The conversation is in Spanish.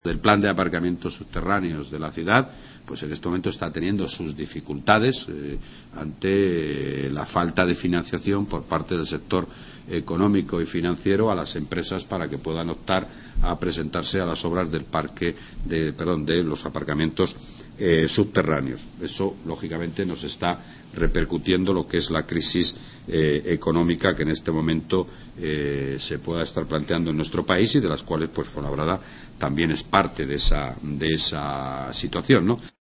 del plan de aparcamientos subterráneos de la ciudad, pues en este momento está teniendo sus dificultades ante la falta de financiación por parte del sector económico y financiero a las empresas para que puedan optar a presentarse a las obras del parque de los aparcamientos subterráneos. Eso lógicamente nos está repercutiendo lo que es la crisis económica que en este momento se pueda estar planteando en nuestro país y de las cuales pues Fuenlabrada también es parte de esa situación, ¿no?